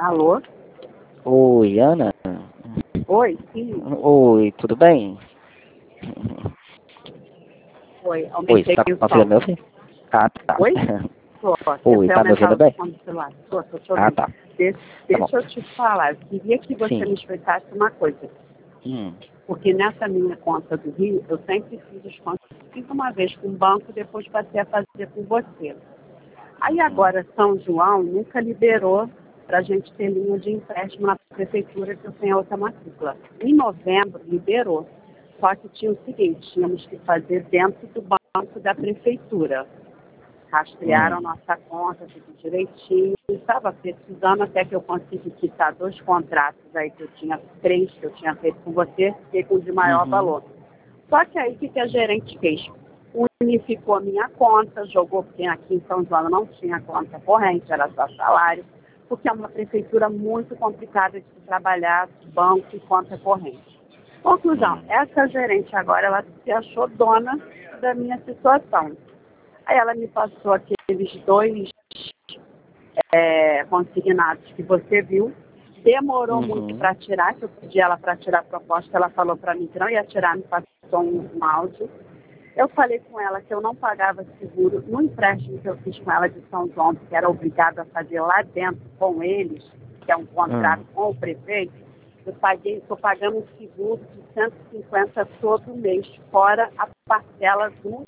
Alô? Oi, Ana? Oi, sim. Oi, tudo bem? Oi, Oi, você aumentei tá o conseguindo me som. ouvir? Ah, tá. Oi? Tô, Oi, tentei tá me aumentar ouvindo o bem? som do celular. Tô te Ah, ouvindo. tá. Deixa, Tá bom. deixa eu te falar, eu queria que você me Sim. explicasse uma coisa. Hum. Porque nessa minha conta do Rio, eu sempre fiz os contas. Fiz uma vez com o banco, depois passei a fazer com você. Aí Uhum. agora São João nunca liberou para a gente ter linha de empréstimo na prefeitura, que eu tenho outra matrícula. Em novembro liberou. Só que tinha o seguinte, tínhamos que fazer dentro do banco da prefeitura. Rastrearam nossa conta, tudo direitinho. Estava precisando até que eu consegui quitar 2 contratos aí que eu tinha, 3 que eu tinha feito com você, fiquei com o de maior Uhum. valor. Só que aí o que a gerente fez? Unificou a minha conta, jogou, porque aqui em São João não tinha conta corrente, era só salário, porque é uma prefeitura muito complicada de se trabalhar, banco e conta corrente. Conclusão, Hum. essa gerente agora, ela se achou dona da minha situação. Aí ela me passou aqueles 2 consignados que você viu, demorou muito Uhum. para tirar, que eu pedi ela para tirar a proposta, ela falou para mim que não ia tirar, me passou um áudio. Eu falei com ela que eu não pagava seguro no empréstimo que eu fiz com ela de São João, porque era obrigada a fazer lá dentro com eles, que é um contrato com o prefeito. Eu paguei, estou pagando um seguro de 150 todo mês, fora a parcela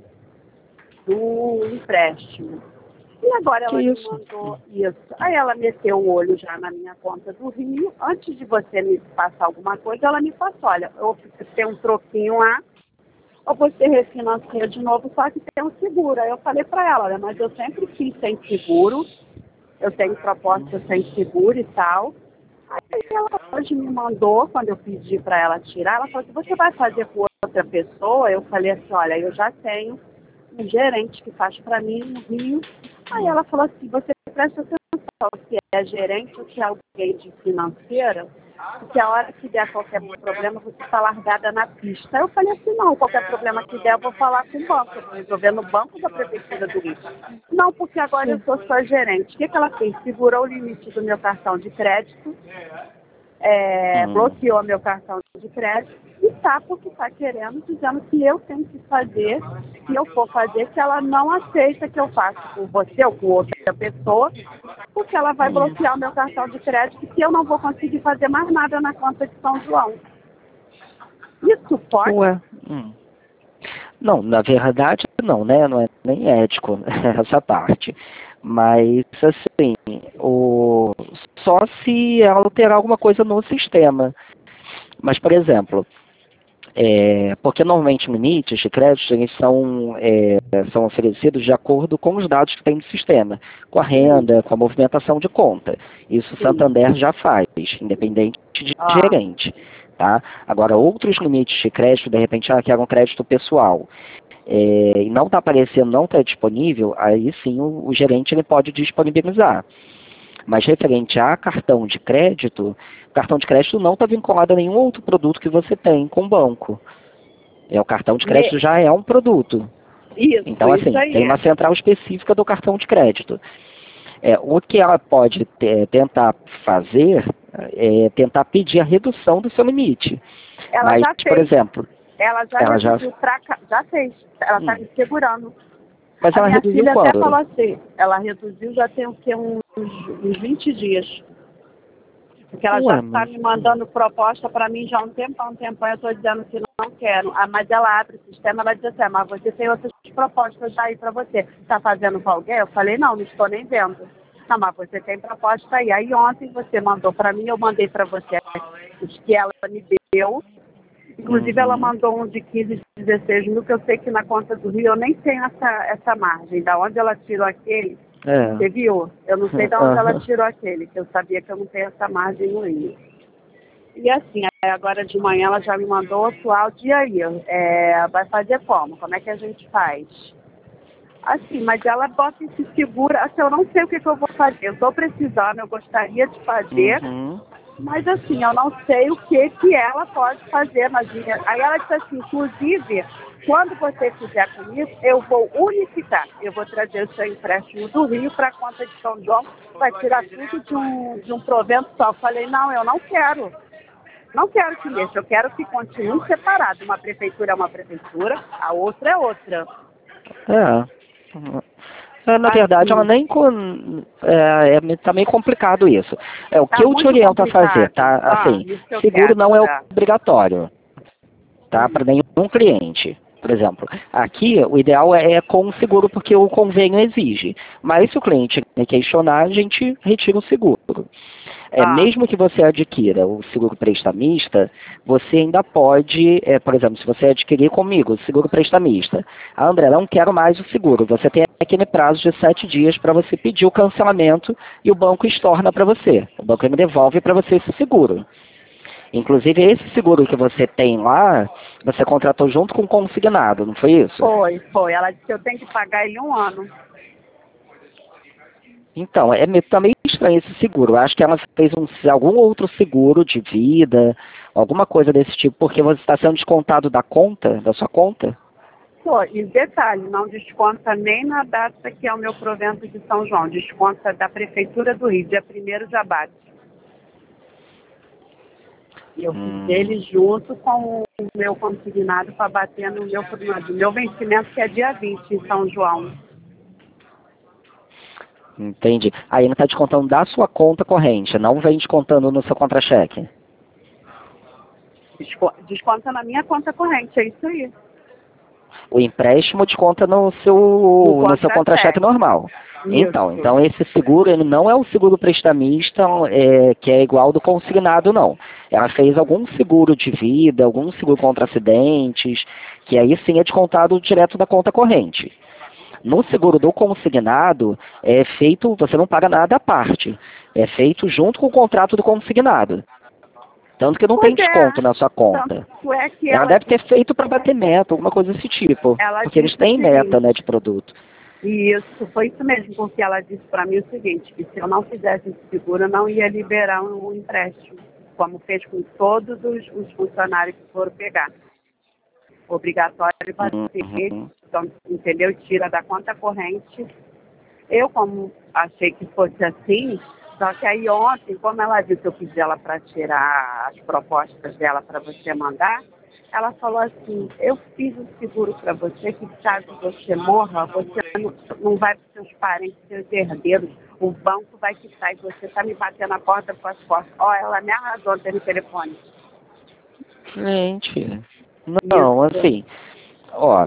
do empréstimo. E agora Que ela me isso? mandou isso. Aí ela meteu o olho já na minha conta do Rio. Antes de você me passar alguma coisa, ela me passou, olha, eu tenho um troquinho lá, ou você refinancia de novo, só que tem um seguro. Aí eu falei para ela, olha, mas eu sempre fiz sem seguro, eu tenho proposta sem seguro e tal. Aí ela hoje me mandou, quando eu pedi para ela tirar, ela falou assim, você vai fazer com outra pessoa? Eu falei assim, olha, eu já tenho um gerente que faz para mim no Rio. Aí ela falou assim, você presta atenção se é gerente ou se é alguém de financeira, porque a hora que der qualquer problema, você está largada na pista. Eu falei assim, não, qualquer problema que der, eu vou falar com o banco, eu vou resolver no banco da Prefeitura do Rio. Não, porque agora eu sou só gerente. O que ela fez? Segurou o limite do meu cartão de crédito, bloqueou meu cartão de crédito e está porque está querendo, dizendo que eu tenho que fazer, se eu for fazer, que ela não aceita que eu faça com você ou com outra pessoa, porque ela vai bloquear o meu cartão de crédito e eu não vou conseguir fazer mais nada na conta de São João. Isso pode? Ué. Não, na verdade não, né? Não é nem ético essa parte. Mas, assim, só se alterar alguma coisa no sistema. Mas, por exemplo, porque normalmente limites de crédito eles são oferecidos de acordo com os dados que tem no sistema, com a renda, com a movimentação de conta. Isso o Sim. Santander já faz, independente de Ah, gerente. Tá? Agora, outros limites de crédito, de repente, quero um crédito pessoal, e não está aparecendo, não está disponível, aí sim o gerente ele pode disponibilizar. Mas referente a cartão de crédito não está vinculado a nenhum outro produto que você tem com o banco. O cartão de crédito já é um produto. Então, isso assim, aí. tem uma central específica do cartão de crédito. O que ela pode tentar fazer é tentar pedir a redução do seu limite. Ela Mas, já por fez. exemplo, Ela já ela já. reduziu pra cá. Já fez. Ela está me segurando. Mas A ela minha reduziu filha até falou quando? assim, ela reduziu já tem o quê? Uns 20 dias. Porque ela já Ué, está mas. me mandando proposta para mim já há um tempão, eu estou dizendo que não quero. Mas ela abre o sistema, ela diz assim, mas você tem outras propostas aí para você. Está fazendo com alguém? Eu falei, não estou nem vendo. Não, mas você tem proposta aí. Aí ontem você mandou para mim, eu mandei para você os que ela me deu. Inclusive ela mandou um de 15, 16 mil, que eu sei que na conta do Rio eu nem tenho essa margem. Da onde ela tirou aquele, você viu? Eu não sei de onde ela tirou aquele, que eu sabia que eu não tenho essa margem no Rio. E assim, agora de manhã ela já me mandou outro áudio, e aí? Vai fazer como? Como é que a gente faz? Assim, mas ela bota esse seguro, assim, eu não sei o que eu vou fazer. Eu estou precisando, eu gostaria de fazer, Mas assim, eu não sei o que que ela pode fazer nas minhas... Aí ela disse assim, inclusive, quando você fizer comigo, eu vou unificar. Eu vou trazer o seu empréstimo do Rio para a conta de São João, vai tirar tudo de um provento só. Eu falei, não, eu não quero. Não quero que mexa, eu quero que continue separado. Uma prefeitura é uma prefeitura, a outra é outra. Na verdade, ela Assim, nem... tá meio complicado isso. O que tá eu te muito oriento a fazer, complicado. tá? Ah, Assim, isso que eu seguro quero não é já. obrigatório, tá? Para nenhum cliente. Por exemplo, aqui o ideal é com o seguro porque o convênio exige. Mas se o cliente questionar, a gente retira o seguro. Ah, Mesmo que você adquira o seguro prestamista, você ainda pode, por exemplo, se você adquirir comigo o seguro prestamista, André, não quero mais o seguro, você tem aquele prazo de 7 dias para você pedir o cancelamento e o banco estorna para você. O banco me devolve para você esse seguro. Inclusive, esse seguro que você tem lá, você contratou junto com o consignado, não foi isso? foi. Ela disse que eu tenho que pagar ele 1 ano. Então, tá meio estranho esse seguro. Eu acho que ela fez algum outro seguro de vida, alguma coisa desse tipo, porque você está sendo descontado da conta, da sua conta? E detalhe, não desconta nem na data que é o meu provento de São João, desconta da Prefeitura do Rio, dia 1º de abate. E eu fiz ele junto com o meu consignado para bater no meu vencimento, que é dia 20 em São João. Entendi. Aí ele está descontando da sua conta corrente, não vem descontando no seu contra-cheque. Desconta na minha conta corrente, é isso aí. O empréstimo desconta no No seu contra-cheque contra-cheque. normal. Isso. Então esse seguro, ele não é o seguro prestamista, que é igual do consignado, não. Ela fez algum seguro de vida, algum seguro contra acidentes, que aí sim é descontado direto da conta corrente. No seguro do consignado, é feito, você não paga nada à parte. É feito junto com o contrato do consignado. Tanto que não tem Pois desconto é. na sua conta. Tanto é que Ela deve ter feito para bater meta, alguma coisa desse tipo. ela Porque eles disse o têm meta, né, seguinte. de produto. E isso, foi isso mesmo, porque ela disse para mim o seguinte, que se eu não fizesse esse seguro, eu não ia liberar um empréstimo, como fez com todos os funcionários que foram pegar. Obrigatório bater, Uhum. então, entendeu? Tira da conta corrente. Eu, como achei que fosse assim, só que aí ontem, como ela viu que eu pedi ela para tirar as propostas dela para você mandar, ela falou assim, eu fiz um seguro para você que caso você morra, você não vai para seus parentes, seus herdeiros, o banco vai quitar e você está me batendo na porta com as costas. Ó, ela me arrasou no telefone. Gente, não, Isso. assim, ó,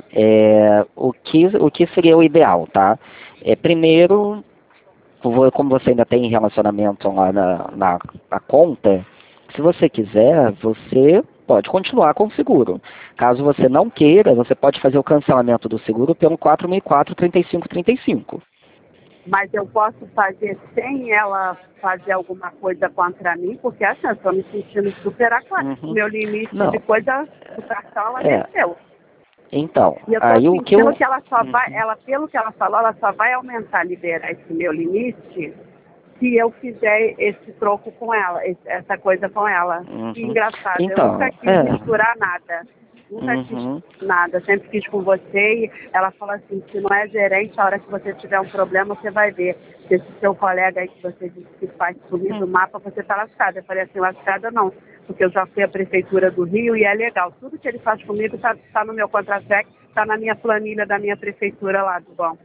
o que seria o ideal, tá? Primeiro, como você ainda tem relacionamento lá na conta, se você quiser, você pode continuar com o seguro. Caso você não queira, você pode fazer o cancelamento do seguro pelo 4004-3535. Mas eu posso fazer sem ela fazer alguma coisa contra mim, porque assim, eu estou me sentindo super aquática. O Uhum. meu limite de Não, coisa do cartão, ela é. desceu. Então, E eu estou aí o que sentindo eu... que ela só vai, Uhum. pelo que ela falou, ela só vai aumentar, liberar esse meu limite se eu fizer esse troco com ela, essa coisa com ela. Que Uhum. engraçado, eu nunca Então, quis misturar nada. Nunca quis Uhum. nada, sempre quis com você e ela fala assim, se não é gerente, a hora que você tiver um problema, você vai ver. Se esse seu colega aí que você disse que faz sumir do mapa, você está lascada. Eu falei assim, lascada não, porque eu já fui à Prefeitura do Rio e é legal. Tudo que ele faz comigo está no meu contra-cheque, está na minha planilha da minha prefeitura lá do banco.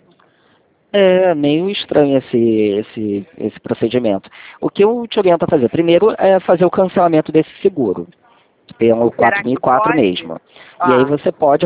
É meio estranho esse procedimento. O que eu te oriento a fazer? Primeiro é fazer o cancelamento desse seguro, pelo Será que 4004 pode? mesmo. E aí Ah, você pode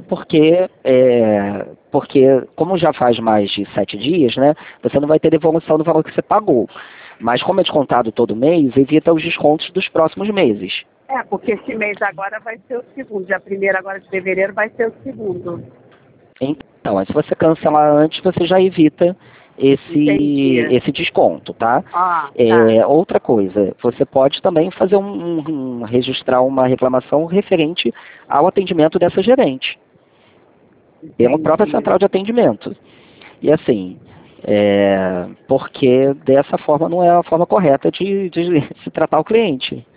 porque como já faz mais de 7 dias, né, você não vai ter devolução do valor que você pagou. Mas como é descontado todo mês, evita os descontos dos próximos meses. porque esse mês agora vai ser o segundo. Dia 1º agora de fevereiro vai ser o segundo. Então, se você cancelar antes, você já evita Entendi. esse desconto, tá? Tá. Outra coisa, você pode também fazer registrar uma reclamação referente ao atendimento dessa gerente, pela própria Entendi. central de atendimento. E assim, porque dessa forma não é a forma correta de se tratar o cliente.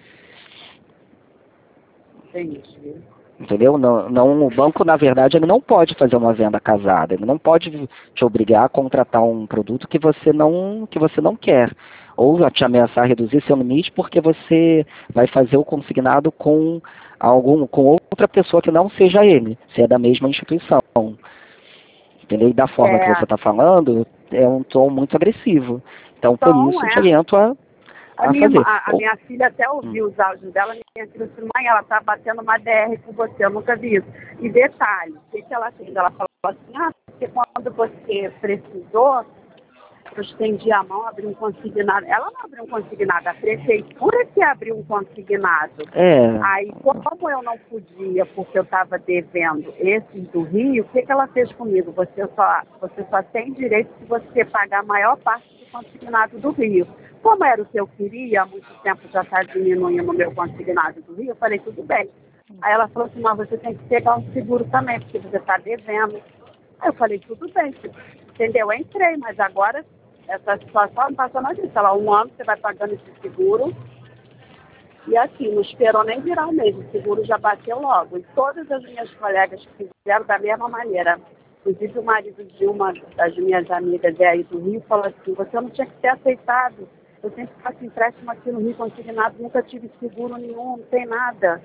Entendi. Entendeu? Não, o banco, na verdade, ele não pode fazer uma venda casada. Ele não pode te obrigar a contratar um produto que você não quer. Ou a te ameaçar a reduzir seu limite porque você vai fazer o consignado com outra pessoa que não seja ele, se é da mesma instituição. Entendeu? E da forma que você está falando, é um tom muito agressivo. Então, por isso, eu te oriento a fazer. A minha filha até ouviu os áudios dela, minha filha disse, mãe, ela tá batendo uma DR com você, eu nunca vi isso. E detalhe, o que ela fez? Ela falou assim, porque quando você precisou, eu estendi a mão, abri um consignado. Ela não abriu um consignado, a prefeitura que abriu um consignado. Aí, como eu não podia, porque eu estava devendo esses do Rio, o que ela fez comigo? Você só tem direito se você pagar a maior parte do consignado do Rio. Como era o que eu queria, há muito tempo já está diminuindo o meu consignado do Rio, eu falei, tudo bem. Aí ela falou assim, mas você tem que pegar um seguro também, porque você está devendo. Aí eu falei, tudo bem, entendeu? Eu entrei, mas agora essa situação não passou nada disso. Ela, 1 ano você vai pagando esse seguro. E assim, não esperou nem virar o mês, o seguro já bateu logo. E todas as minhas colegas fizeram da mesma maneira. Inclusive o marido de uma das minhas amigas aí do Rio falou assim, você não tinha que ter aceitado. Eu sempre faço empréstimo aqui no Rio consignado, nunca tive seguro nenhum, não tem nada.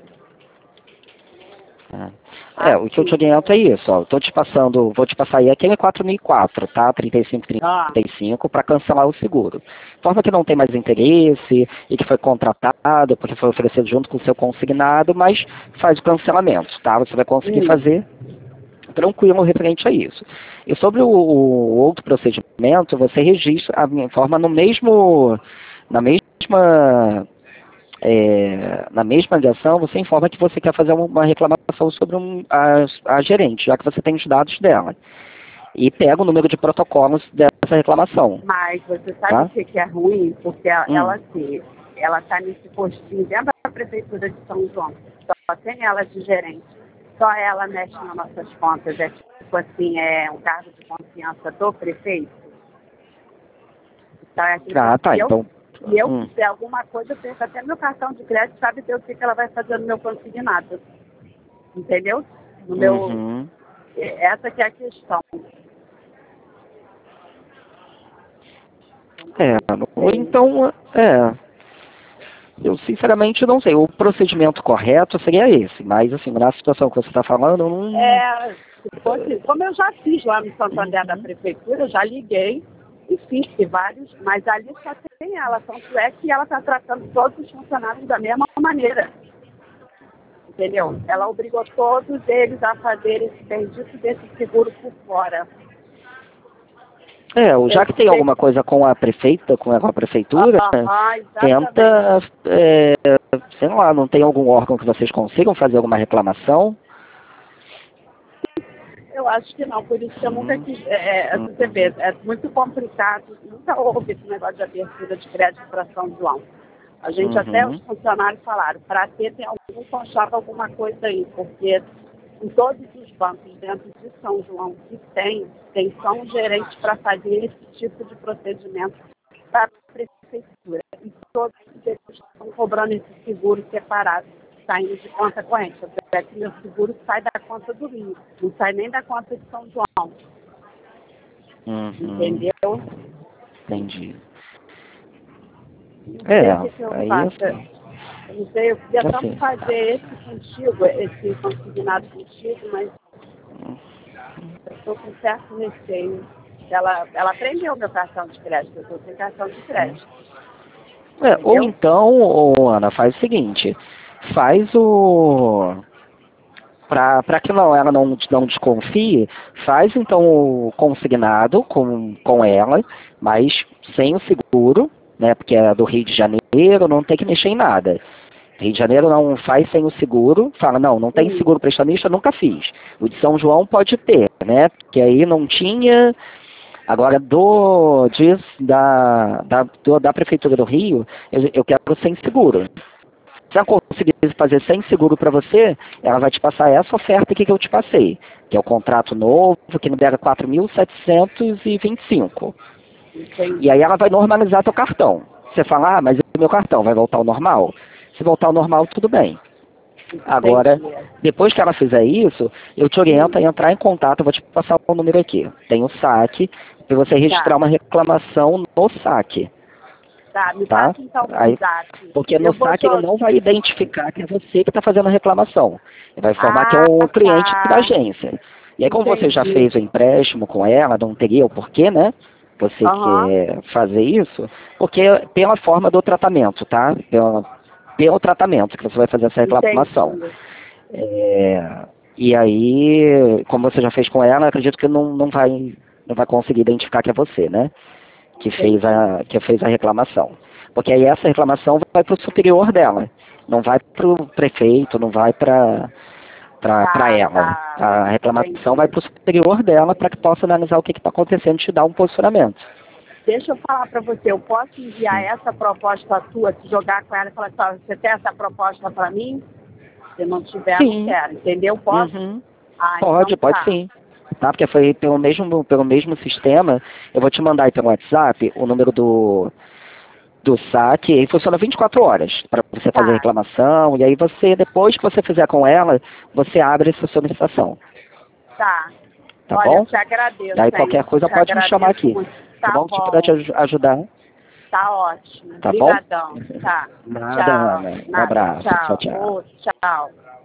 O que eu te oriento é isso, ó. Vou te passar aí aquele 4004, tá? 3535 para cancelar o seguro. Forma que não tem mais interesse e que foi contratado, porque foi oferecido junto com o seu consignado, mas faz o cancelamento, tá? Você vai conseguir fazer tranquilo referente a isso. E sobre o outro procedimento, você registra a minha forma na mesma ligação, você informa que você quer fazer uma reclamação sobre a gerente, já que você tem os dados dela. E pega o número de protocolos dessa reclamação. Mas você sabe o que é ruim? Porque ela está nesse postinho dentro da prefeitura de São João. Só tem ela de gerente. Só ela mexe nas nossas contas. É tipo assim, é um cargo de confiança do prefeito. Então é assim, se eu fizer alguma coisa, eu perco até meu cartão de crédito, sabe Deus o que ela vai fazer no meu consignado. Entendeu? No meu. Essa que é a questão. Eu sinceramente não sei. O procedimento correto seria esse, mas assim, na situação que você está falando, não. Se fosse, como eu já fiz lá no Santander da prefeitura, eu já liguei e fiz vários, mas ali só tem ela. Tanto é que ela está tratando todos os funcionários da mesma maneira. Entendeu? Ela obrigou todos eles a fazerem esse bendito desse seguro por fora. Já que tem alguma coisa com a prefeitura, tenta, sei lá, não tem algum órgão que vocês consigam fazer alguma reclamação? Eu acho que não, por isso que eu nunca quis. Você vê, é muito complicado, nunca houve esse negócio de abertura de crédito para São João. A gente até os funcionários falaram, para ter tem algum conchava alguma coisa aí, porque em todos os bancos dentro de São João que tem só um gerente para fazer esse tipo de procedimento para a prefeitura. E todos eles estão cobrando esse seguro separado, saindo de conta corrente. Até que meu seguro sai da conta do Rio, não sai nem da conta de São João. Entendeu? Entendi. O que eu faço? Eu não sei, eu queria tanto fazer esse consignado contigo, mas eu estou com certo receio. Ela prendeu meu cartão de crédito, eu estou sem cartão de crédito. Ou então, Ana, faz o seguinte, para que ela não desconfie, faz então o consignado com ela, mas sem o seguro, né? Porque é do Rio de Janeiro, não tem que mexer em nada. Rio de Janeiro não faz sem o seguro, fala, não tem seguro prestamista, nunca fiz. O de São João pode ter, né? Porque aí não tinha. Agora, da Prefeitura do Rio, eu quero sem seguro. Se ela conseguir fazer sem seguro para você, ela vai te passar essa oferta aqui que eu te passei, que é o contrato novo, que libera 4.725. E aí ela vai normalizar teu cartão. Você fala, mas o meu cartão vai voltar ao normal? Se voltar ao normal, tudo bem. Agora, Entendi. depois que ela fizer isso, eu te oriento a entrar em contato, eu vou te passar o número aqui. Tem o saque, para você registrar uma reclamação no saque, Tá, me tá? passa então o Aí, WhatsApp. porque no Eu vou saque ele jogar. não vai identificar que é você que está fazendo a reclamação. Ele vai informar que é Ah, um cliente da tá. agência. E aí, como você já Entendi. fez o empréstimo com ela, não teria o porquê, né? Você Aham. quer fazer isso, porque pela forma do tratamento, tá? Pelo tratamento que você vai fazer essa reclamação. Entendi. É, e aí, como você já fez com ela, acredito que não vai conseguir identificar que é você, né? Que fez a reclamação. Porque aí essa reclamação vai para o superior dela. Não vai para o prefeito, não vai para ela. Tá. A reclamação vai Entendi. para o superior dela para que possa analisar o que está acontecendo e te dar um posicionamento. Deixa eu falar para você, eu posso enviar essa proposta tua, se jogar com ela e falar assim, ó, você tem essa proposta para mim? Se não tiver, não Sim. quero, entendeu? Posso? Uhum. Ah, então Pode tá. sim. Tá? Porque foi pelo mesmo sistema. Eu vou te mandar aí pelo WhatsApp o número do saque, e funciona 24 horas para você fazer a Tá, reclamação, e aí você, depois que você fizer com ela, você abre essa solicitação, tá. tá Olha, eu bom? te agradeço, Daí hein? qualquer coisa Te pode me chamar agradeço aqui, muito. tá Tá bom? Se puder te bom, ajudar, tá ótimo. tá bom? Obrigadão. Tá. Nada, Tchau. Ana. Um Nada. abraço, tchau, Tchau. tchau. Ô, tchau.